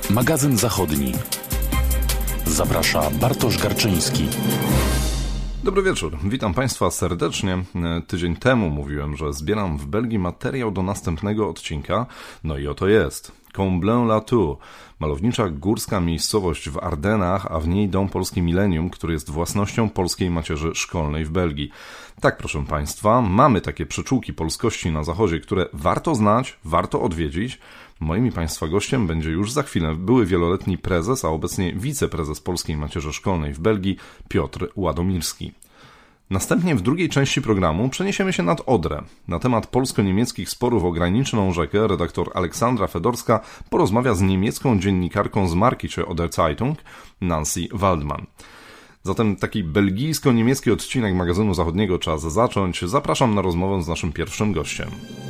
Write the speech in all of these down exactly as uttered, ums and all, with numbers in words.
Magazyn Zachodni. Zaprasza Bartosz Garczyński. Dobry wieczór, witam Państwa serdecznie. Tydzień temu mówiłem, że zbieram w Belgii materiał do następnego odcinka. No i oto jest. Comblain-la-Tour, malownicza górska miejscowość w Ardenach, a w niej dom polski Millennium, który jest własnością polskiej macierzy szkolnej w Belgii. Tak, proszę Państwa, mamy takie przyczółki polskości na zachodzie, które warto znać, warto odwiedzić. Moim i Państwa gościem będzie już za chwilę były wieloletni prezes, a obecnie wiceprezes Polskiej Macierzy Szkolnej w Belgii, Piotr Ładomirski. Następnie w drugiej części programu przeniesiemy się nad Odrę. Na temat polsko-niemieckich sporów o graniczną rzekę redaktor Aleksandra Fedorska porozmawia z niemiecką dziennikarką z Märkische Oder Zeitung, Nancy Waldman. Zatem taki belgijsko-niemiecki odcinek magazynu zachodniego czas zacząć. Zapraszam na rozmowę z naszym pierwszym gościem.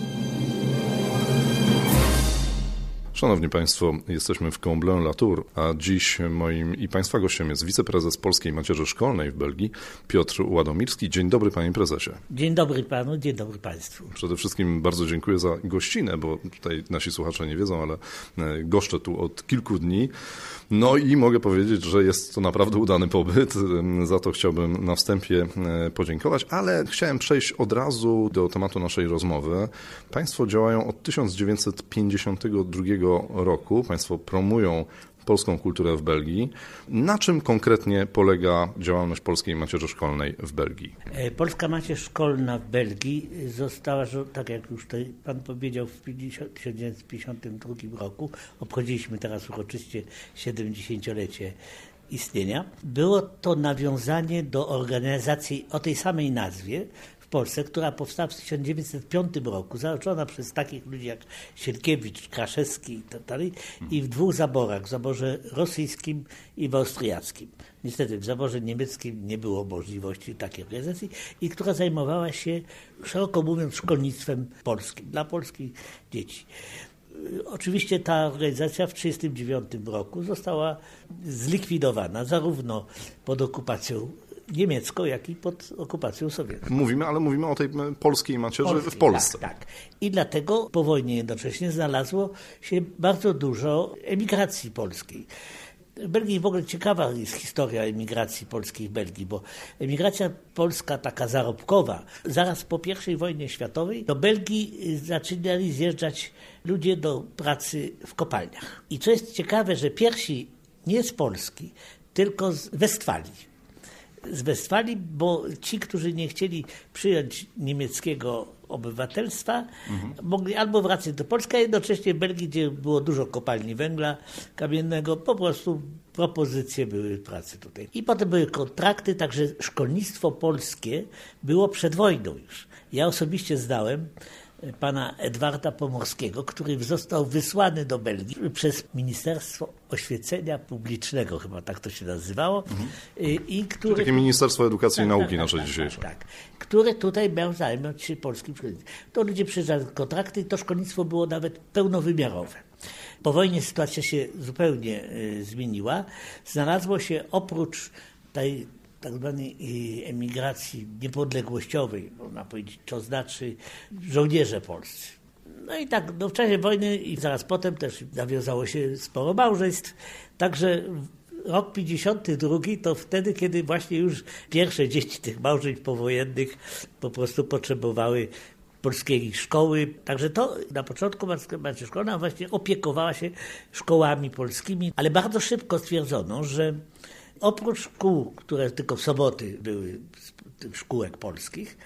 Szanowni Państwo, jesteśmy w Comblain-la-Tour, a dziś moim i Państwa gościem jest wiceprezes Polskiej Macierzy Szkolnej w Belgii, Piotr Ładomirski. Dzień dobry, Panie Prezesie. Dzień dobry Panu, dzień dobry Państwu. Przede wszystkim bardzo dziękuję za gościnę, bo tutaj nasi słuchacze nie wiedzą, ale goszczę tu od kilku dni. No i mogę powiedzieć, że jest to naprawdę udany pobyt. Za to chciałbym na wstępie podziękować, ale chciałem przejść od razu do tematu naszej rozmowy. Państwo działają od tysiąc dziewięćset pięćdziesiątego drugiego roku. Państwo promują polską kulturę w Belgii. Na czym konkretnie polega działalność Polskiej Macierzy Szkolnej w Belgii? Polska Macierz Szkolna w Belgii została, tak jak już tutaj Pan powiedział, w tysiąc dziewięćset pięćdziesiątym drugim roku. Obchodziliśmy teraz uroczyście siedemdziesięciolecie istnienia. Było to nawiązanie do organizacji o tej samej nazwie w Polsce, która powstała w tysiąc dziewięćset piątym roku, założona przez takich ludzi jak Sienkiewicz, Kraszewski i tak dalej, i w dwóch zaborach, w zaborze rosyjskim i w austriackim. Niestety w zaborze niemieckim nie było możliwości takiej organizacji i która zajmowała się, szeroko mówiąc, szkolnictwem polskim, dla polskich dzieci. Oczywiście ta organizacja w tysiąc dziewięćset trzydziestym dziewiątym roku została zlikwidowana zarówno pod okupacją niemiecką, jak i pod okupacją sowiecką. Mówimy, ale mówimy o tej polskiej macierzy Polskiej, w Polsce. Tak, tak. I dlatego po wojnie jednocześnie znalazło się bardzo dużo emigracji polskiej. W Belgii w ogóle ciekawa jest historia emigracji polskiej w Belgii, bo emigracja polska, taka zarobkowa, zaraz po pierwszej wojnie światowej do Belgii zaczynali zjeżdżać ludzie do pracy w kopalniach. I co jest ciekawe, że pierwsi nie z Polski, tylko z Westfalii. Z Westfalii, bo ci, którzy nie chcieli przyjąć niemieckiego obywatelstwa, mhm. mogli albo wracać do Polski, a jednocześnie w Belgii, gdzie było dużo kopalni węgla kamiennego, po prostu propozycje były pracy tutaj. I potem były kontrakty, także szkolnictwo polskie było przed wojną już. Ja osobiście zdałem pana Edwarda Pomorskiego, który został wysłany do Belgii przez Ministerstwo Oświecenia Publicznego, chyba tak to się nazywało. Mhm. I który... Takie Ministerstwo Edukacji tak, i Nauki tak, nasze tak, dzisiejsze. Tak, tak, które tutaj miał zająć się polskim szkolnictwem. To ludzie przyjeżdżali kontrakty i to szkolnictwo było nawet pełnowymiarowe. Po wojnie sytuacja się zupełnie y, zmieniła. Znalazło się oprócz tej tak zwanej emigracji niepodległościowej, można powiedzieć, to znaczy żołnierze polscy. No i tak, no w czasie wojny i zaraz potem też nawiązało się sporo małżeństw, także rok pięćdziesiąty drugi to wtedy, kiedy właśnie już pierwsze dzieci tych małżeństw powojennych po prostu potrzebowały polskiej szkoły. Także to na początku Macierz Szkolna właśnie opiekowała się szkołami polskimi, ale bardzo szybko stwierdzono, że oprócz szkół, które tylko w soboty były tych szkółek polskich,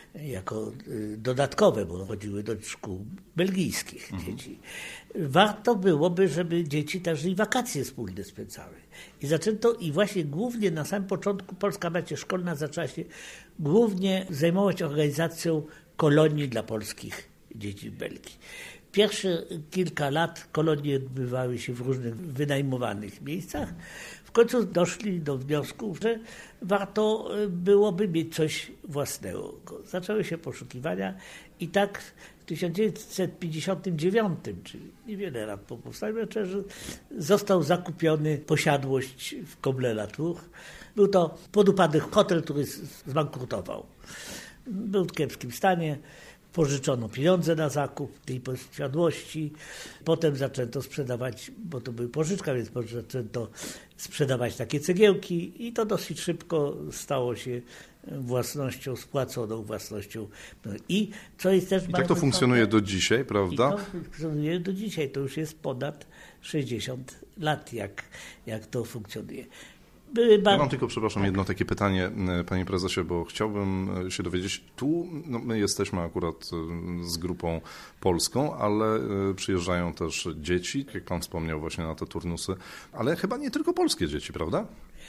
jako dodatkowe, bo chodziły do szkół belgijskich mhm. dzieci, warto byłoby, żeby dzieci też i wakacje wspólne spędzały. I zaczęto, i właśnie głównie na samym początku Polska Macierz Szkolna zaczęła się głównie zajmować organizacją kolonii dla polskich dzieci w Belgii. Pierwsze kilka lat kolonie odbywały się w różnych wynajmowanych miejscach. W końcu doszli do wniosku, że warto byłoby mieć coś własnego. Zaczęły się poszukiwania i tak w tysiąc dziewięćset pięćdziesiątym dziewiątym, czyli niewiele lat po powstaniu macierzy, został zakupiony posiadłość w Comblain-la-Tour. Był to podupadły hotel, który zbankrutował. Był w kiepskim stanie. pożyczono pieniądze na zakup tej posiadłości, potem zaczęto sprzedawać, bo to były pożyczka, więc zaczęto sprzedawać takie cegiełki i to dosyć szybko stało się własnością spłaconą, własnością. I co jest też I tak to funkcjonuje do dzisiaj, prawda? I to funkcjonuje do dzisiaj, to już jest ponad sześćdziesiąt lat, jak, jak to funkcjonuje. Były Ja mam tylko, przepraszam, jedno takie pytanie, panie prezesie, bo chciałbym się dowiedzieć, tu no, my jesteśmy akurat z grupą polską, ale przyjeżdżają też dzieci, jak pan wspomniał właśnie na te turnusy, ale chyba nie tylko polskie dzieci, prawda?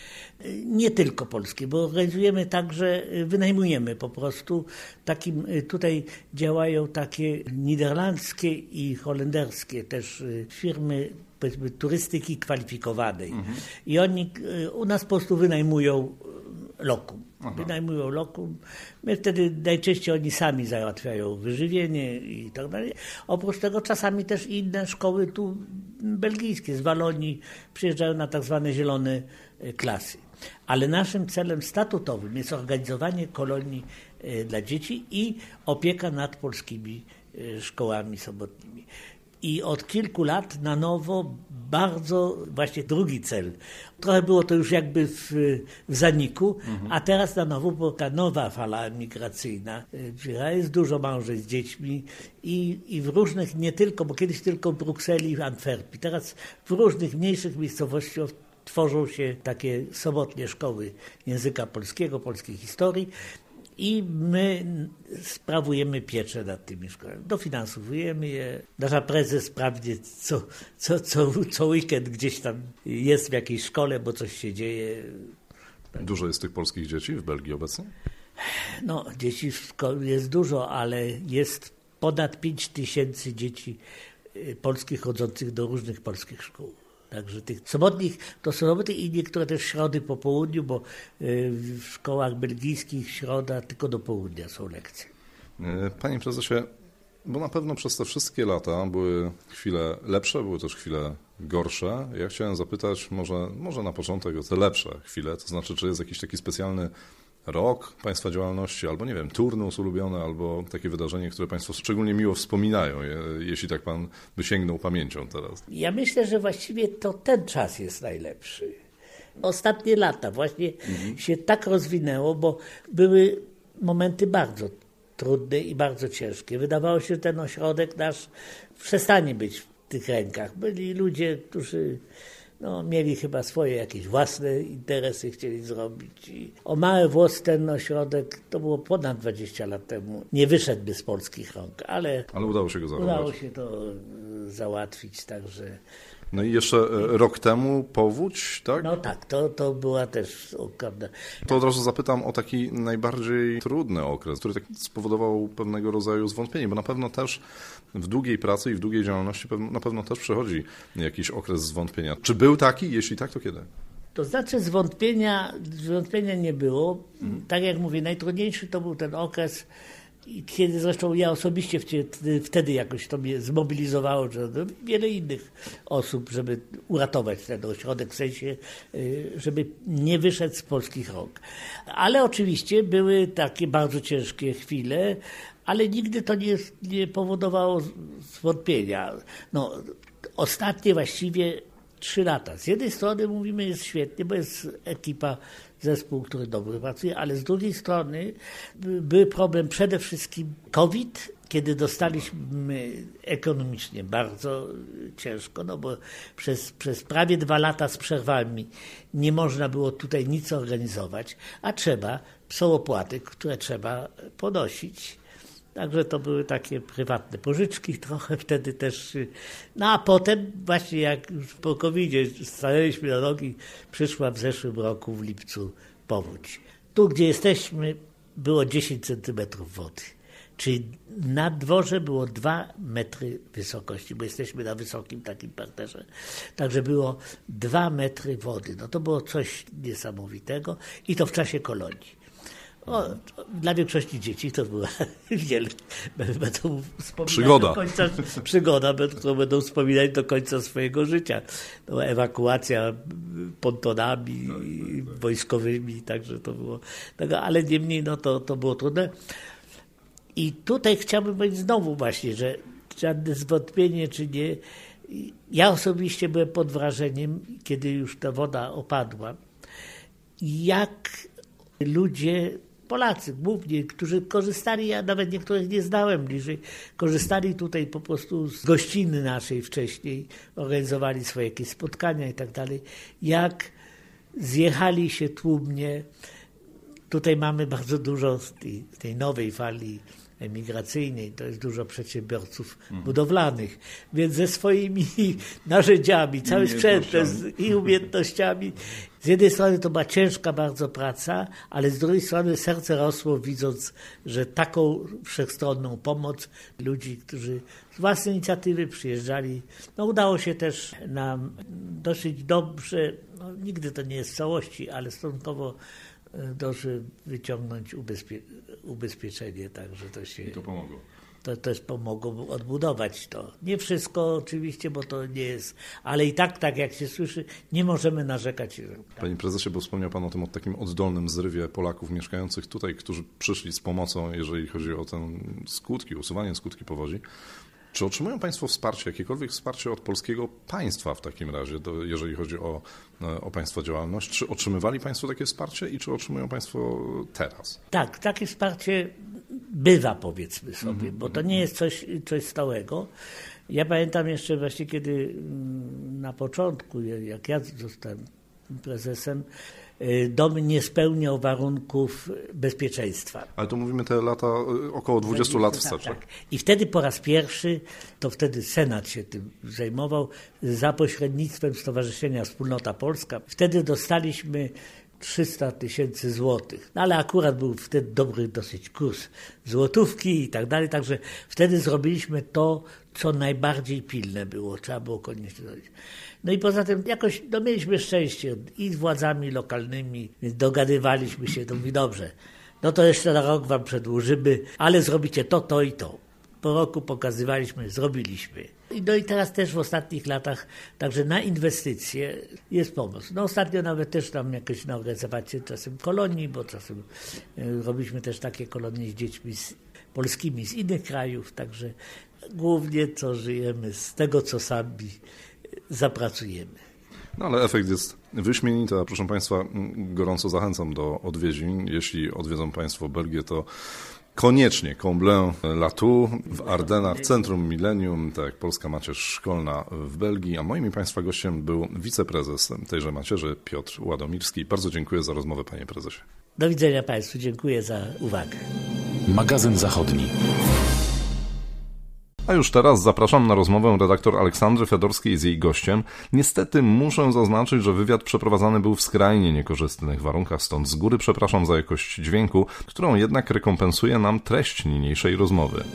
Nie tylko polskie, bo organizujemy także, wynajmujemy po prostu. Takim, tutaj działają takie niderlandzkie i holenderskie też firmy, powiedzmy, turystyki kwalifikowanej. Mhm. I oni u nas po prostu wynajmują lokum. Aha. Wynajmują lokum. My wtedy najczęściej oni sami załatwiają wyżywienie i tak dalej. Oprócz tego czasami też inne szkoły tu belgijskie z Walonii przyjeżdżają na tak zwane zielone klasy. Ale naszym celem statutowym jest organizowanie kolonii dla dzieci i opieka nad polskimi szkołami sobotnimi. I od kilku lat na nowo bardzo właśnie drugi cel. Trochę było to już jakby w, w zaniku, mhm. a teraz na nowo, bo ta nowa fala migracyjna, jest dużo małżeństw z dziećmi i, i w różnych, nie tylko, bo kiedyś tylko w Brukseli i w Antwerpii, teraz w różnych mniejszych miejscowościach tworzą się takie sobotnie szkoły języka polskiego, polskiej historii. I my sprawujemy pieczę nad tymi szkołami. Dofinansowujemy je. Nasza prezes sprawdzi co, co, co, co weekend gdzieś tam jest w jakiejś szkole, bo coś się dzieje. Dużo jest tych polskich dzieci w Belgii obecnie? No, dzieci jest dużo, ale jest ponad pięć tysięcy dzieci polskich chodzących do różnych polskich szkół. Także tych sobotnich to są soboty i niektóre też środy po południu, bo w szkołach belgijskich środa tylko do południa są lekcje. Panie prezesie, bo na pewno przez te wszystkie lata były chwile lepsze, były też chwile gorsze. Ja chciałem zapytać może, może na początek o te lepsze chwile, to znaczy czy jest jakiś taki specjalny rok Państwa działalności, albo nie wiem, turnus ulubiony, albo takie wydarzenie, które Państwo szczególnie miło wspominają, jeśli tak Pan by sięgnął pamięcią teraz. Ja myślę, że właściwie to ten czas jest najlepszy. Ostatnie lata właśnie mhm. się tak rozwinęło, bo były momenty bardzo trudne i bardzo ciężkie. Wydawało się, że ten ośrodek nasz przestanie być w tych rękach. Byli ludzie, którzy no, mieli chyba swoje jakieś własne interesy, chcieli zrobić. I o mały włos ten ośrodek, to było ponad dwadzieścia lat temu, nie wyszedłby z polskich rąk, ale, ale udało się go zachować. Udało się to załatwić, także... No i jeszcze rok temu powódź, tak? No tak, to, to była też okazja. To od razu zapytam o taki najbardziej trudny okres, który tak spowodował pewnego rodzaju zwątpienie, bo na pewno też w długiej pracy i w długiej działalności na pewno też przychodzi jakiś okres zwątpienia. Czy był taki? Jeśli tak, to kiedy? To znaczy zwątpienia, zwątpienia nie było. Tak jak mówię, najtrudniejszy to był ten okres, kiedy zresztą ja osobiście wtedy jakoś to mnie zmobilizowało, że wiele innych osób, żeby uratować ten ośrodek, w sensie, żeby nie wyszedł z polskich rąk. Ale oczywiście były takie bardzo ciężkie chwile, ale nigdy to nie, nie powodowało zwątpienia. No, ostatnie właściwie trzy lata. Z jednej strony mówimy, jest świetnie, bo jest ekipa, zespół, który dobrze pracuje, ale z drugiej strony był problem przede wszystkim COVID, kiedy dostaliśmy ekonomicznie bardzo ciężko, no bo przez, przez prawie dwa lata z przerwami nie można było tutaj nic organizować, a trzeba, są opłaty, które trzeba ponosić. Także to były takie prywatne pożyczki trochę wtedy też. No a potem właśnie jak już po kowidzie stanęliśmy na nogi, przyszła w zeszłym roku w lipcu powódź. Tu, gdzie jesteśmy, było dziesięć centymetrów wody. Czyli na dworze było dwa metry wysokości, bo jesteśmy na wysokim takim parterze. Także było dwa metry wody. No to było coś niesamowitego i to w czasie kolonii. O, dla większości dzieci to była wiele, będą wspominać przygoda. do końca, przygoda, którą będą wspominać do końca swojego życia. No, ewakuacja pontonami wojskowymi, także to było, tego, ale niemniej no, to, to było trudne. I tutaj chciałbym powiedzieć znowu właśnie, że żadne zwątpienie czy nie. Ja osobiście byłem pod wrażeniem, kiedy już ta woda opadła, jak ludzie, Polacy głównie, którzy korzystali, ja nawet niektórych nie znałem bliżej, korzystali tutaj po prostu z gościny naszej wcześniej, organizowali swoje jakieś spotkania i tak dalej, jak zjechali się tłumnie. Tutaj mamy bardzo dużo z tej, tej nowej fali emigracyjnej, to jest dużo przedsiębiorców mhm. budowlanych, więc ze swoimi narzędziami, cały sprzęt i umiejętnościami. Z jednej strony to była ciężka bardzo praca, ale z drugiej strony serce rosło, widząc, że taką wszechstronną pomoc ludzi, którzy z własnej inicjatywy przyjeżdżali, no udało się też nam dosyć dobrze, no, nigdy to nie jest w całości, ale stosunkowo dobrze wyciągnąć ubezpie- ubezpieczenie, także to się... I to pomogło. To też pomogło odbudować to. Nie wszystko oczywiście, bo to nie jest, ale i tak, tak jak się słyszy, nie możemy narzekać. Panie prezesie, bo wspomniał pan o tym, o takim oddolnym zrywie Polaków mieszkających tutaj, którzy przyszli z pomocą, jeżeli chodzi o te skutki, usuwanie skutki powodzi. Czy otrzymują państwo wsparcie, jakiekolwiek wsparcie od polskiego państwa w takim razie, do, jeżeli chodzi o, o państwa działalność? Czy otrzymywali państwo takie wsparcie i czy otrzymują państwo teraz? Tak, takie wsparcie bywa, powiedzmy sobie, mm-hmm. bo to nie jest coś, coś stałego. Ja pamiętam jeszcze właśnie, kiedy na początku, jak ja zostałem prezesem, dom nie spełniał warunków bezpieczeństwa. Ale to mówimy te lata, około dwadzieścia lat wstecz. Tak, tak. I wtedy po raz pierwszy, to wtedy Senat się tym zajmował, za pośrednictwem Stowarzyszenia Wspólnota Polska. Wtedy dostaliśmy trzysta tysięcy złotych. No ale akurat był wtedy dobry dosyć kurs złotówki i tak dalej, także wtedy zrobiliśmy to, co najbardziej pilne było. Trzeba było koniecznie zrobić. No i poza tym jakoś no, mieliśmy szczęście i z władzami lokalnymi, dogadywaliśmy się, to mówi dobrze, no to jeszcze na rok wam przedłużymy, ale zrobicie to, to i to. Po roku pokazywaliśmy, zrobiliśmy. No i teraz też w ostatnich latach, także na inwestycje jest pomoc. No ostatnio nawet też tam jakieś na organizację czasem kolonii, bo czasem robiliśmy też takie kolonie z dziećmi z, polskimi z innych krajów, także głównie co żyjemy z tego, co sami zapracujemy. No ale efekt jest wyśmienity, a proszę państwa, gorąco zachęcam do odwiedzin. Jeśli odwiedzą państwo Belgię, to koniecznie Comblain-la-Tour w Ardenach, w centrum Millennium, tak jak Polska Macierz Szkolna w Belgii, a moim i państwa gościem był wiceprezes tejże macierzy Piotr Ładomirski. Bardzo dziękuję za rozmowę, panie prezesie. Do widzenia państwu, dziękuję za uwagę. Magazyn Zachodni. A już teraz zapraszam na rozmowę redaktor Aleksandry Fedorskiej z jej gościem. Niestety muszę zaznaczyć, że wywiad przeprowadzany był w skrajnie niekorzystnych warunkach, stąd z góry przepraszam za jakość dźwięku, którą jednak rekompensuje nam treść niniejszej rozmowy.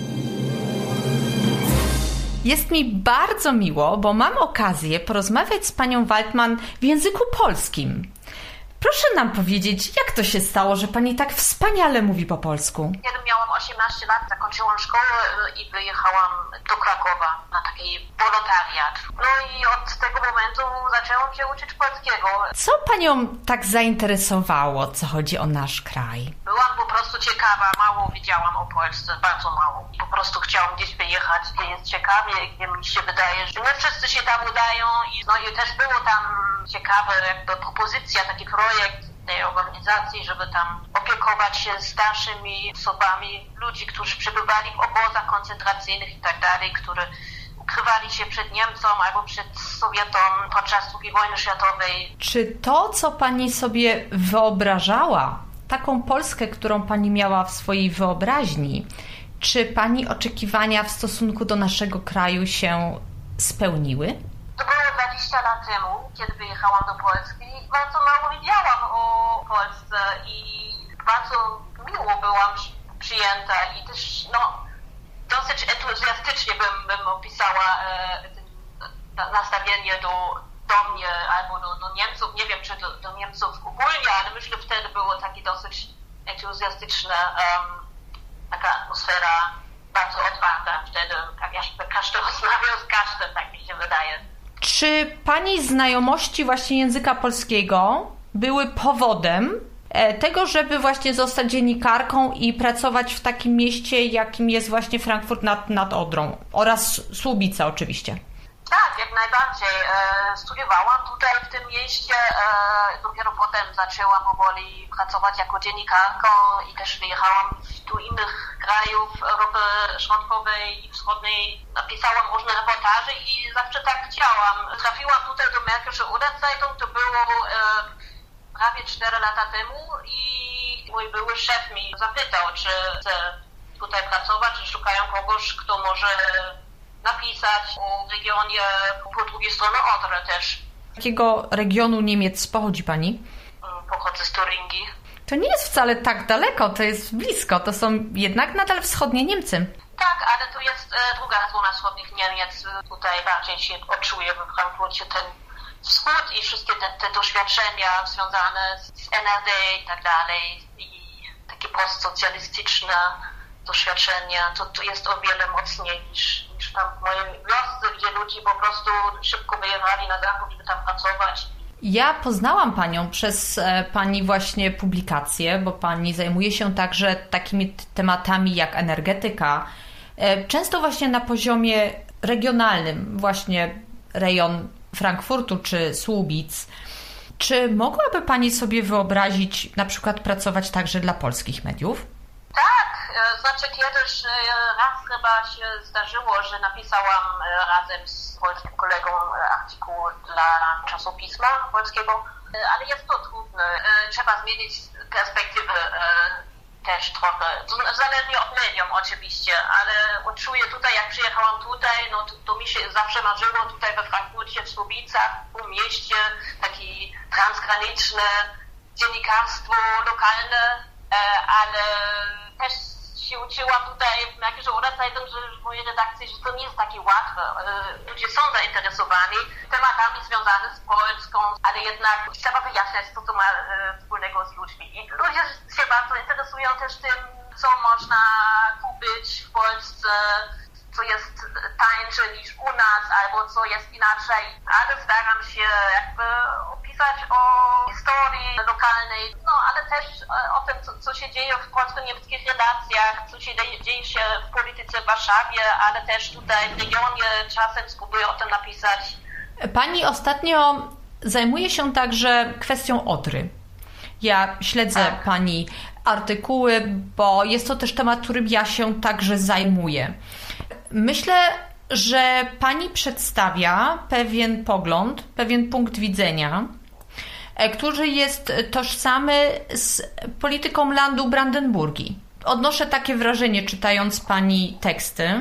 Jest mi bardzo miło, bo mam okazję porozmawiać z panią Waldman w języku polskim. Proszę nam powiedzieć, jak to się stało, że pani tak wspaniale mówi po polsku? Kiedy miałam osiemnaście lat, zakończyłam szkołę i wyjechałam do Krakowa na taki wolontariat. No i od tego momentu zaczęłam się uczyć polskiego. Co panią tak zainteresowało, co chodzi o nasz kraj? Byłam po prostu ciekawa, mało wiedziałam o Polsce, bardzo mało. I po prostu chciałam gdzieś wyjechać, gdzie jest ciekawie, gdzie mi się wydaje, że nie wszyscy się tam udają. I, no i też było tam ciekawe jakby propozycja, taki projekt tej organizacji, żeby tam opiekować się starszymi osobami, ludzi, którzy przebywali w obozach koncentracyjnych i tak dalej, którzy ukrywali się przed Niemcą albo przed Sowietą podczas drugiej wojny światowej. Czy to, co pani sobie wyobrażała, taką Polskę, którą pani miała w swojej wyobraźni, czy pani oczekiwania w stosunku do naszego kraju się spełniły? To było dwadzieścia lat temu, kiedy wyjechałam do Polski. Bardzo mało wiedziałam o Polsce i bardzo miło byłam przyjęta i też no, dosyć entuzjastycznie bym, bym opisała e, nastawienie do, do mnie albo do, do Niemców. Nie wiem, czy do, do Niemców ogólnie, ale myślę, że wtedy było takie dosyć entuzjastyczne, um, taka atmosfera bardzo otwarta. Wtedy tak jakby każdy rozmawiał z każdym, tak mi się wydaje. Czy pani znajomości właśnie języka polskiego były powodem tego, żeby właśnie zostać dziennikarką i pracować w takim mieście, jakim jest właśnie Frankfurt nad, nad Odrą oraz Słubica oczywiście. Tak, jak najbardziej. Studiowałam tutaj w tym mieście, dopiero potem zaczęłam powoli pracować jako dziennikarką i też wyjechałam do innych krajów Europy Środkowej i Wschodniej. Napisałam różne reportaże i zawsze tak chciałam. Trafiłam tutaj do Märkische Oder-Zeitung, to było prawie cztery lata temu i mój były szef mi zapytał, czy chcę tutaj pracować, czy szukają kogoś, kto może napisać o regionie po drugiej stronie Odry też. Z jakiego regionu Niemiec pochodzi pani? Pochodzę z Turingii. To nie jest wcale tak daleko, to jest blisko, to są jednak nadal wschodnie Niemcy. Tak, ale to jest e, druga strona wschodnich Niemiec. Tutaj bardziej się odczuje w Frankfurcie ten wschód i wszystkie te, te doświadczenia związane z N R D i tak dalej i takie postsocjalistyczne doświadczenia, to, to jest o wiele mocniej niż, niż tam w mojej wiosce, gdzie ludzie po prostu szybko wyjechali na zachód, żeby tam pracować. Ja poznałam panią przez e, pani właśnie publikacje, bo pani zajmuje się także takimi t- tematami jak energetyka, e, często właśnie na poziomie regionalnym, właśnie rejon Frankfurtu czy Słubic. Czy mogłaby pani sobie wyobrazić na przykład pracować także dla polskich mediów? Tak, znaczy kiedyś raz chyba się zdarzyło, że napisałam razem z polskim kolegą artykuł dla czasopisma polskiego, ale jest to trudne. Trzeba zmienić perspektywę też trochę, zależnie od medium oczywiście, ale odczuję tutaj, jak przyjechałam tutaj, no to, to mi się zawsze marzyło tutaj we Frankfurcie, w Słubicach, w mieście, takie transgraniczne dziennikarstwo lokalne, ale też się uczyłam tutaj w Märkische Oder-Zeitung, że w mojej redakcji, że to nie jest takie łatwe. Ludzie są zainteresowani tematami związanymi z Polską, ale jednak trzeba wyjaśniać to, co ma wspólnego z ludźmi. I ludzie się bardzo interesują też tym, co można kupić w Polsce, co jest tańsze niż u nas, albo co jest inaczej. Ale staram się jakby opisać o historii lokalnej, no ale też o tym, co, co się dzieje w polsko-niemieckich relacjach, co się dzieje się w polityce w Warszawie, ale też tutaj w regionie czasem spróbuję o tym napisać. Pani ostatnio zajmuje się także kwestią Odry. Ja śledzę tak. Pani artykuły, bo jest to też temat, którym ja się także zajmuję. Myślę, że pani przedstawia pewien pogląd, pewien punkt widzenia, który jest tożsamy z polityką landu Brandenburgii. Odnoszę takie wrażenie, czytając pani teksty.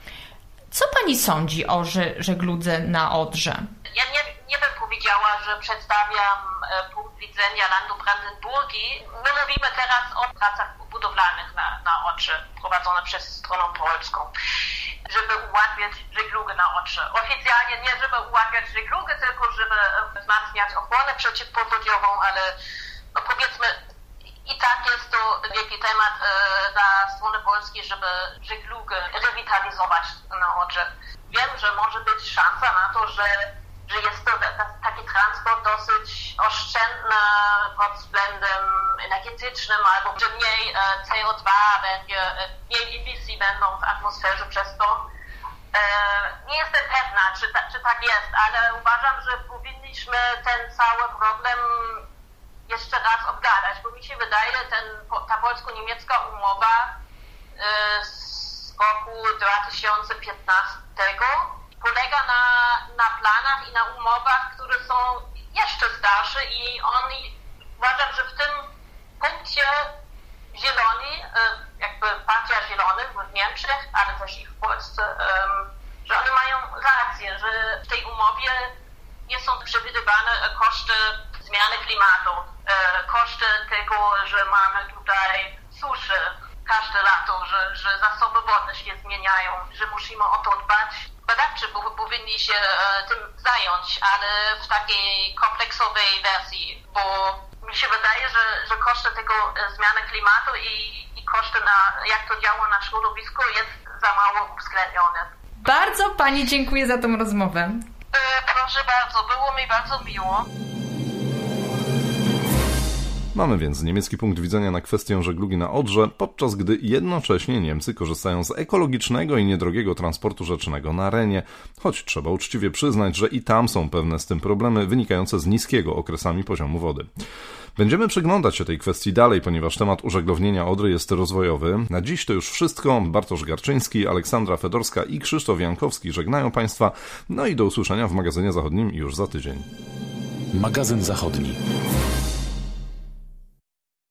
Co pani sądzi o żegludze na Odrze? Ja nie, nie bym powiedziała, że przedstawiam punkt widzenia landu Brandenburgii. My mówimy teraz o pracach budowlanych na, na Odrze, prowadzone przez stronę polską, żeby ułatwiać żeglugę na Odrze. Oficjalnie nie żeby ułatwiać żeglugę, tylko żeby wzmacniać ochronę przeciwpowodziową, ale no powiedzmy i tak jest to wielki temat e, dla strony polskiej, żeby żeglugę rewitalizować na Odrze. Wiem, że może być szansa na to, że, że jest to taki transport dosyć oszczędny pod względem energetycznym, albo że mniej e, C O dwa będzie, e, mniej emisji będą w atmosferze przez to. E, nie jestem pewna, czy, ta, czy tak jest, ale uważam, że powinniśmy ten cały problem jeszcze raz obgadać, bo mi się wydaje, ten, ta polsko-niemiecka umowa y, z roku dwa tysiące piętnastego polega na, na planach i na umowach, które są jeszcze starsze i oni, uważam, że w tym punkcie Zieloni, y, jakby Partia Zielonych w Niemczech, ale też i w Polsce, y, że oni mają rację, że w tej umowie nie są przewidywane koszty zmiany klimatu, koszty tego, że mamy tutaj suszy każde lato, że, że zasoby wodne się zmieniają, że musimy o to dbać. Badawcy powinni się tym zająć, ale w takiej kompleksowej wersji, bo mi się wydaje, że, że koszty tego zmiany klimatu i, i koszty na jak to działa na środowisko jest za mało uwzględnione. Bardzo pani dziękuję za tą rozmowę. Proszę bardzo, było mi bardzo miło. Mamy więc niemiecki punkt widzenia na kwestię żeglugi na Odrze, podczas gdy jednocześnie Niemcy korzystają z ekologicznego i niedrogiego transportu rzecznego na Renie, choć trzeba uczciwie przyznać, że i tam są pewne z tym problemy wynikające z niskiego okresami poziomu wody. Będziemy przyglądać się tej kwestii dalej, ponieważ temat użeglownienia Odry jest rozwojowy. Na dziś to już wszystko. Bartosz Garczyński, Aleksandra Fedorska i Krzysztof Jankowski żegnają Państwa. No i do usłyszenia w magazynie zachodnim już za tydzień. Magazyn Zachodni.